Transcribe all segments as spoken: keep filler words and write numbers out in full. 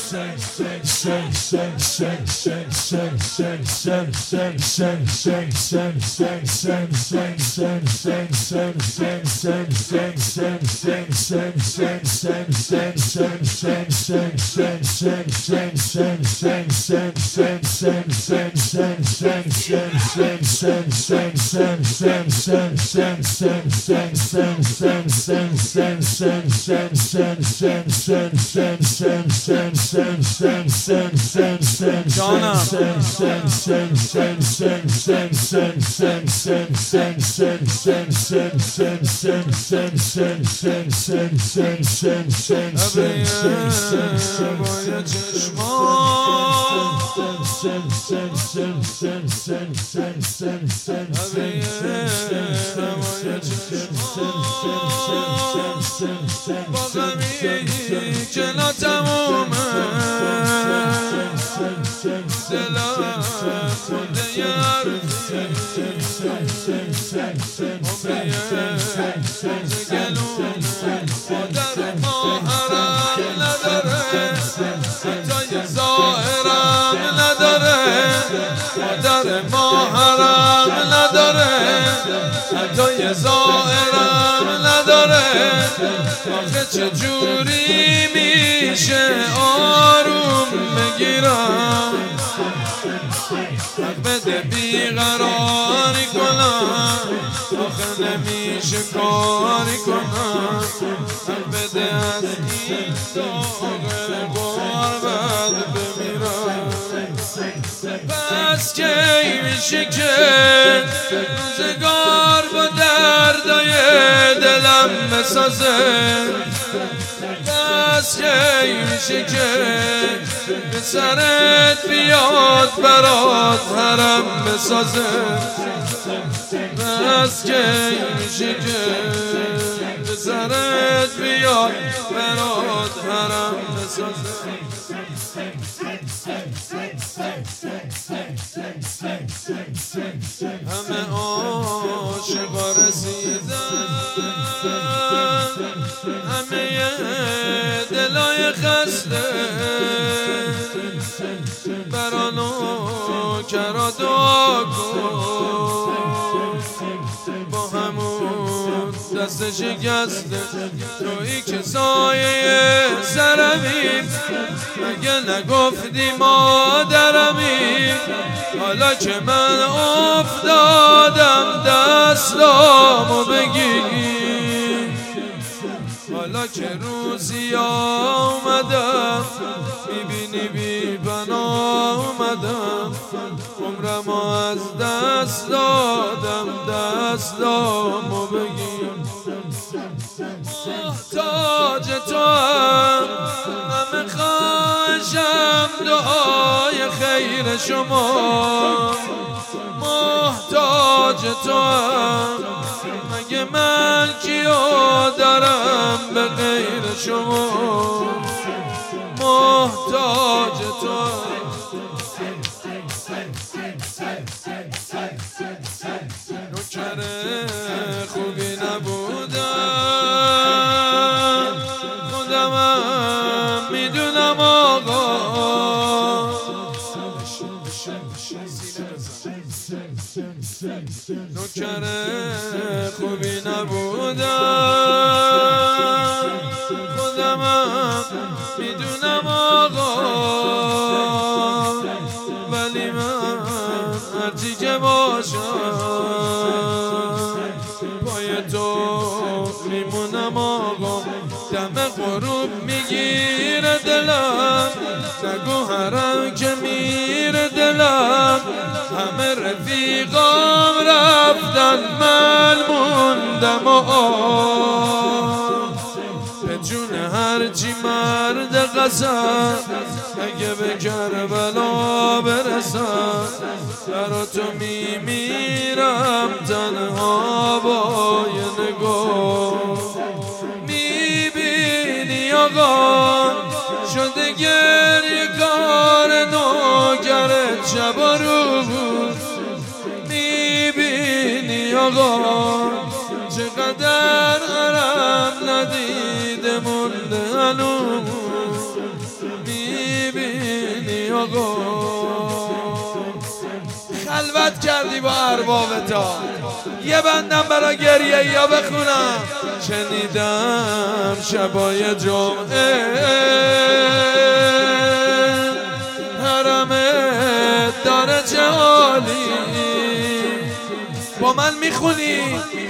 چلا تمومه دلم خونده یارفی عمریه گلونه مادر ما حرم نداره حتی یه ظاهرم نداره مادر ما حرم نداره حتی یه ظاهرم نداره آخه چجوری میشه آروم بگیرم حق بده بیقراری کنم آخه نمیشه کاری کنم حق بده از این داغ غربت بمیرم پس کی میشه که روزگار با دردای دلم بسازه پس کی میشه که به سرت بیاد برات حرم بسازه پس کی میشه که به سرت بیاد برات حرم بسازه همه عاشقا رسیدن همه دلای خسته برانو کرا دعا کن با همون دست شکسته تویی که سایه سرمی مگه نگفتی مادرمی حالا که من افتادم دستامو بگیر حالا که روزی آمدم میبینی بی پناه اومدم عمرمو از دست دادم دستامو بگیر محتاج تو هم همه خواهشم دعای خیر شما محتاج تو هم مگه من کیو دارم به غیر شما محتاج تو هم نوکر خوبی نبودم خودمم میدونم آقا نوکر خوبی نبودم خودمم میدونم آقا ولی من هرچی که باشم پای تو میمونم آقا دم غروب میگیره دلم نگو حرم که میره دلم همه رفیقام رفتن من موندم آه به جون هرچی مرد قسم اگه به کربلا برسم برا تو میمیرم تنها با یه نگاه میبینی آقا شده گریه کار نوکرت شب و روز میبینی آقا چقدر حرم ندیده مونده هنوز میبینی آقا خلوت کردی با اربابتا یه بندم برا گریه یا بخونم شنیدم شبای جمعه حرمت داره چه حالی با من میخونی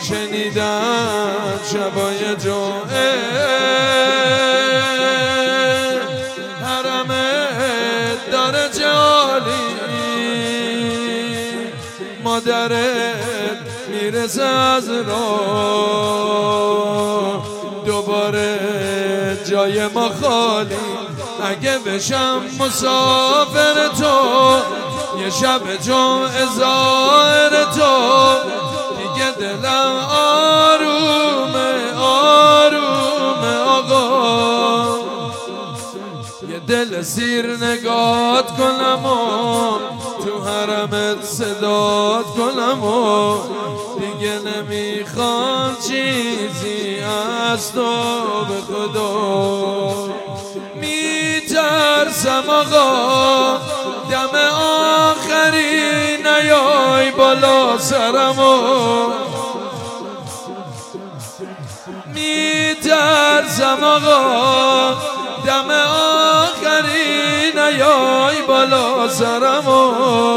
شنیدم شبای جمعه حرمت داره چه حالی مادرت میرسه از راه دوباره جای ما خالی اگه بشم مسافر تو یه شب جمعه ظاهر تو دیگه دلم آرومه آرومه آقا یه دل سیر نگات کنم و تو حرمت صدات کنم و دیگه نمیخوام چیزی از تو به خدا میترسم آقا دم آخری نیای بالا سرمو میترسم آقا دم آخری نیای بالا سرمو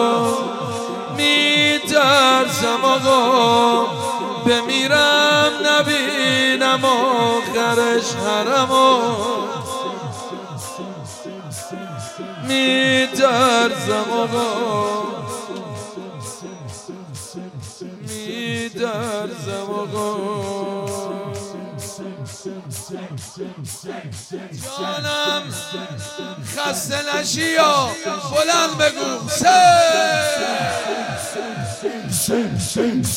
میترسم آقا بمیرم نبینم آخرش حرمو میترسم آقا میترسم آقا جانم خسته نشی یا بلند بگو سه